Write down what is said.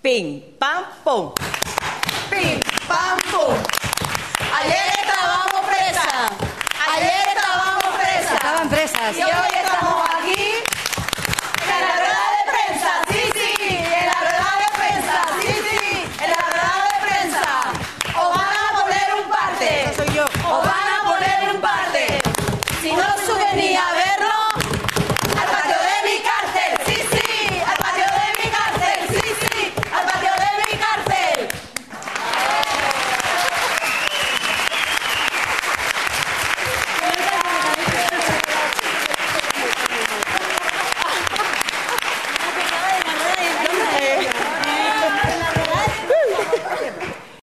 Pim, pam, pum. Pim, pam, pum. Ayer estábamos presas. Ayer estábamos presas. Estaban presas. Y hoy estamos